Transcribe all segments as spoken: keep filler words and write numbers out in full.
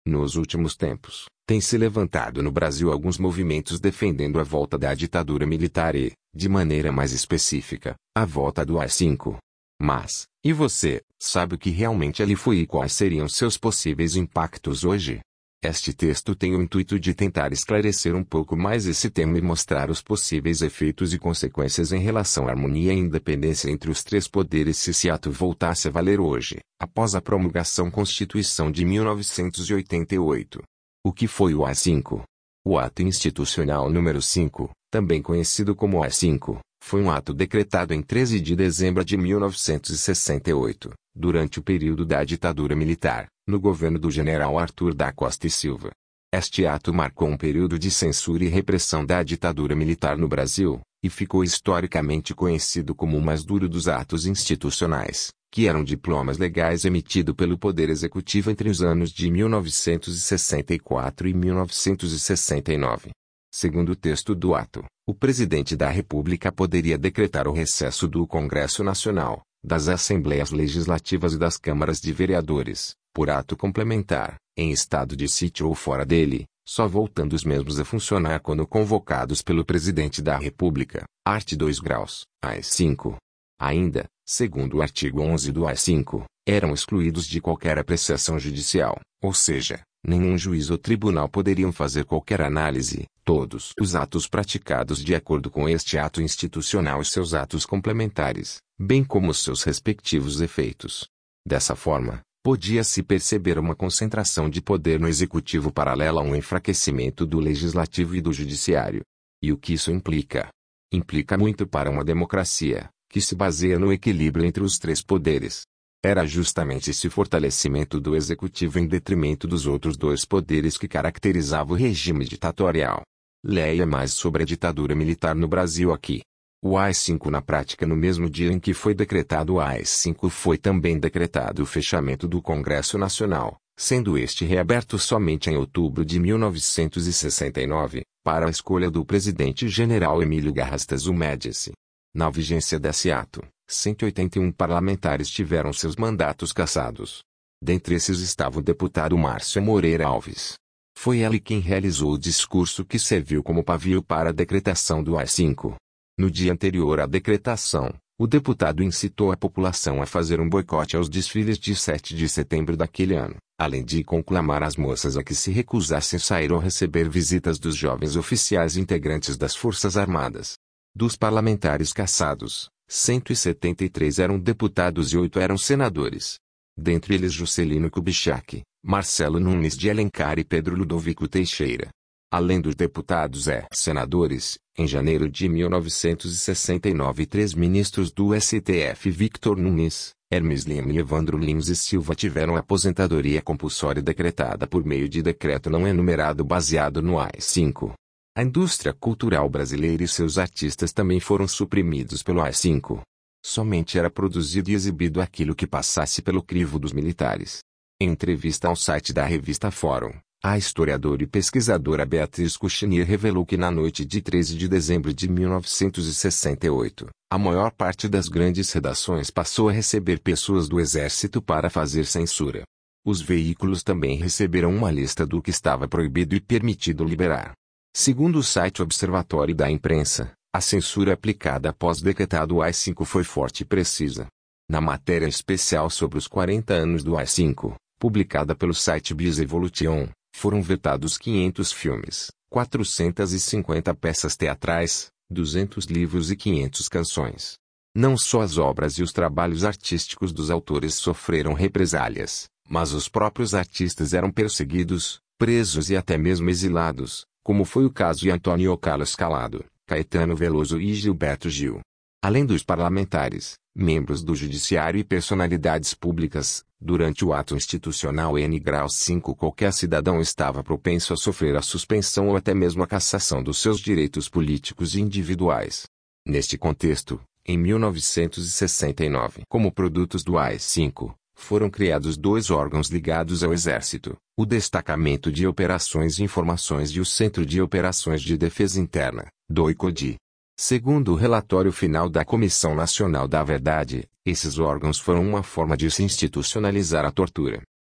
Nos últimos tempos, tem se levantado no Brasil alguns movimentos defendendo a volta da ditadura militar e, de maneira mais específica, a volta do A I cinco. Mas, e você, sabe o que realmente ali foi e quais seriam seus possíveis impactos hoje? Este texto tem o intuito de tentar esclarecer um pouco mais esse tema e mostrar os possíveis efeitos e consequências em relação à harmonia e independência entre os três poderes se esse ato voltasse a valer hoje, após a promulgação Constituição de mil novecentos e oitenta e oito. O que foi o A I cinco? O Ato Institucional número cinco, também conhecido como A I cinco, foi um ato decretado em treze de dezembro de mil novecentos e sessenta e oito, durante o período da ditadura militar, no governo do general Arthur da Costa e Silva. Este ato marcou um período de censura e repressão da ditadura militar no Brasil, e ficou historicamente conhecido como o mais duro dos atos institucionais, que eram diplomas legais emitidos pelo Poder Executivo entre os anos de mil novecentos e sessenta e quatro e mil novecentos e sessenta e nove. Segundo o texto do ato, o presidente da República poderia decretar o recesso do Congresso Nacional, das Assembleias Legislativas e das Câmaras de Vereadores, por ato complementar, em estado de sítio ou fora dele, só voltando os mesmos a funcionar quando convocados pelo presidente da República, art. dois graus, A I cinco. Ainda, segundo o artigo onze do A I cinco, eram excluídos de qualquer apreciação judicial, ou seja, nenhum juiz ou tribunal poderiam fazer qualquer análise, todos os atos praticados de acordo com este ato institucional e seus atos complementares, bem como seus respectivos efeitos. Dessa forma, podia-se perceber uma concentração de poder no executivo paralela a um enfraquecimento do legislativo e do judiciário. E o que isso implica? Implica muito para uma democracia, que se baseia no equilíbrio entre os três poderes. Era justamente esse fortalecimento do executivo em detrimento dos outros dois poderes que caracterizava o regime ditatorial. Leia mais sobre a ditadura militar no Brasil aqui. O A I cinco na prática no mesmo dia em que foi decretado o A I cinco foi também decretado o fechamento do Congresso Nacional, sendo este reaberto somente em outubro de mil novecentos e sessenta e nove, para a escolha do presidente general Emílio Garrastazu Médici. Na vigência desse ato, cento e oitenta e um parlamentares tiveram seus mandatos cassados. Dentre esses estava o deputado Márcio Moreira Alves. Foi ele quem realizou o discurso que serviu como pavio para a decretação do A I cinco. No dia anterior à decretação, o deputado incitou a população a fazer um boicote aos desfiles de sete de setembro daquele ano, além de conclamar as moças a que se recusassem sair ou receber visitas dos jovens oficiais integrantes das Forças Armadas. Dos parlamentares cassados, cento e setenta e três eram deputados e oito eram senadores. Dentre eles Juscelino Kubitschek, Marcelo Nunes de Alencar e Pedro Ludovico Teixeira. Além dos deputados e senadores, em janeiro de mil novecentos e sessenta e nove três ministros do S T F Victor Nunes, Hermes Lima e Evandro Lins e Silva tiveram aposentadoria compulsória decretada por meio de decreto não enumerado baseado no A I cinco. A indústria cultural brasileira e seus artistas também foram suprimidos pelo A I cinco. Somente era produzido e exibido aquilo que passasse pelo crivo dos militares. Em entrevista ao site da revista Fórum, a historiadora e pesquisadora Beatriz Kuchnir revelou que na noite de treze de dezembro de mil novecentos e sessenta e oito, a maior parte das grandes redações passou a receber pessoas do Exército para fazer censura. Os veículos também receberam uma lista do que estava proibido e permitido liberar. Segundo o site Observatório da Imprensa, a censura aplicada após decretado o A I cinco foi forte e precisa. Na matéria especial sobre os quarenta anos do A I cinco, publicada pelo site Bis Evolution, foram vetados quinhentos filmes, quatrocentas e cinquenta peças teatrais, duzentos livros e quinhentas canções. Não só as obras e os trabalhos artísticos dos autores sofreram represálias, mas os próprios artistas eram perseguidos, presos e até mesmo exilados, como foi o caso de Antônio Carlos Calado, Caetano Veloso e Gilberto Gil. Além dos parlamentares, membros do judiciário e personalidades públicas, durante o ato institucional N grau cinco qualquer cidadão estava propenso a sofrer a suspensão ou até mesmo a cassação dos seus direitos políticos e individuais. Neste contexto, em mil novecentos e sessenta e nove, como produtos do A I cinco, foram criados dois órgãos ligados ao Exército, o Destacamento de Operações e Informações e o Centro de Operações de Defesa Interna, DOICODI. Segundo o relatório final da Comissão Nacional da Verdade, esses órgãos foram uma forma de se institucionalizar a tortura.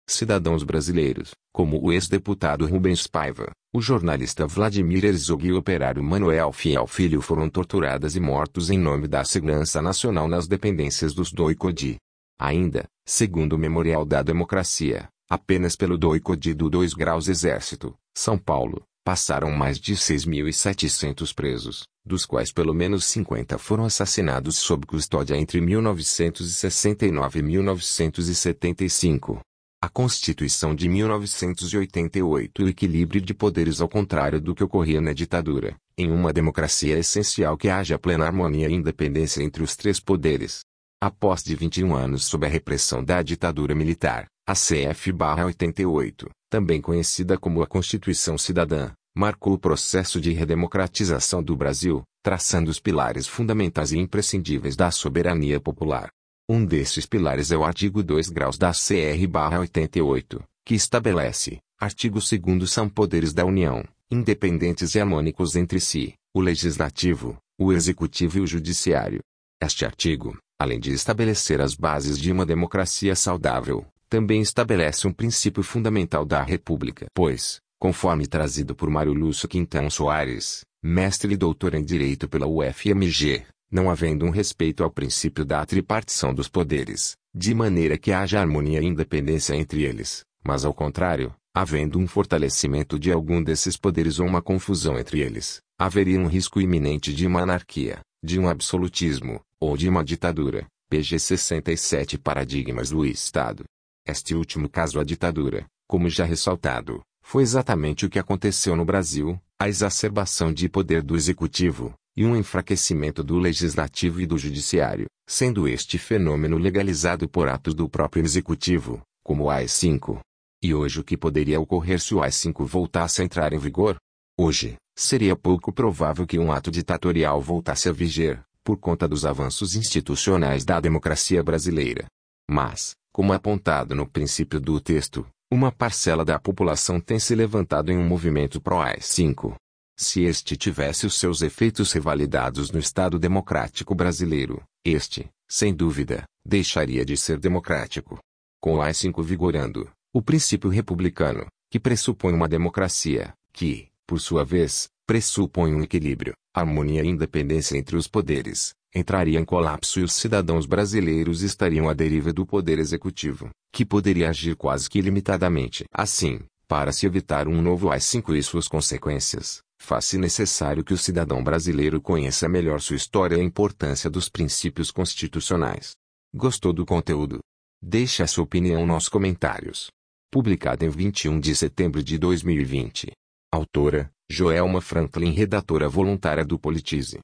Cidadãos brasileiros, como o ex-deputado Rubens Paiva, o jornalista Vladimir Herzog e o operário Manuel Fiel Filho foram torturados e mortos em nome da segurança nacional nas dependências dos doicodi. Ainda, segundo o Memorial da Democracia, apenas pelo doicodi do dois graus Exército, São Paulo, passaram mais de seis mil e setecentos presos, dos quais pelo menos cinquenta foram assassinados sob custódia entre mil novecentos e sessenta e nove e mil novecentos e setenta e cinco. A Constituição de mil novecentos e oitenta e oito e o equilíbrio de poderes ao contrário do que ocorria na ditadura. Em uma democracia é essencial que haja plena harmonia e independência entre os três poderes. Após de vinte e um anos sob a repressão da ditadura militar, a C F oitenta e oito, também conhecida como a Constituição Cidadã, marcou o processo de redemocratização do Brasil, traçando os pilares fundamentais e imprescindíveis da soberania popular. Um desses pilares é o artigo dois graus da C R oitenta e oito, que estabelece: artigo segundo são poderes da União, independentes e harmônicos entre si, o Legislativo, o Executivo e o Judiciário. Este artigo, além de estabelecer as bases de uma democracia saudável, também estabelece um princípio fundamental da República. Pois, conforme trazido por Mário Lúcio Quintão Soares, mestre e doutor em Direito pela U F M G, não havendo um respeito ao princípio da tripartição dos poderes, de maneira que haja harmonia e independência entre eles, mas ao contrário, havendo um fortalecimento de algum desses poderes ou uma confusão entre eles, haveria um risco iminente de uma anarquia, de um absolutismo, ou de uma ditadura. P G sessenta e sete Paradigmas do Estado. Este último caso, a ditadura, como já ressaltado, foi exatamente o que aconteceu no Brasil: a exacerbação de poder do Executivo, e um enfraquecimento do Legislativo e do Judiciário, sendo este fenômeno legalizado por atos do próprio Executivo, como o A I cinco. E hoje o que poderia ocorrer se o A I cinco voltasse a entrar em vigor? Hoje, seria pouco provável que um ato ditatorial voltasse a viger, por conta dos avanços institucionais da democracia brasileira. Mas, como apontado no princípio do texto, uma parcela da população tem se levantado em um movimento pró-A I cinco. Se este tivesse os seus efeitos revalidados no Estado democrático brasileiro, este, sem dúvida, deixaria de ser democrático. Com o A I cinco vigorando, o princípio republicano, que pressupõe uma democracia, que, por sua vez, pressupõe um equilíbrio, harmonia e independência entre os poderes, entraria em colapso e os cidadãos brasileiros estariam à deriva do poder executivo, que poderia agir quase que ilimitadamente. Assim, para se evitar um novo A I cinco e suas consequências, faz-se necessário que o cidadão brasileiro conheça melhor sua história e a importância dos princípios constitucionais. Gostou do conteúdo? Deixe a sua opinião nos comentários. Publicado em vinte e um de setembro de dois mil e vinte. Autora: Joelma Franklin, redatora voluntária do Politize.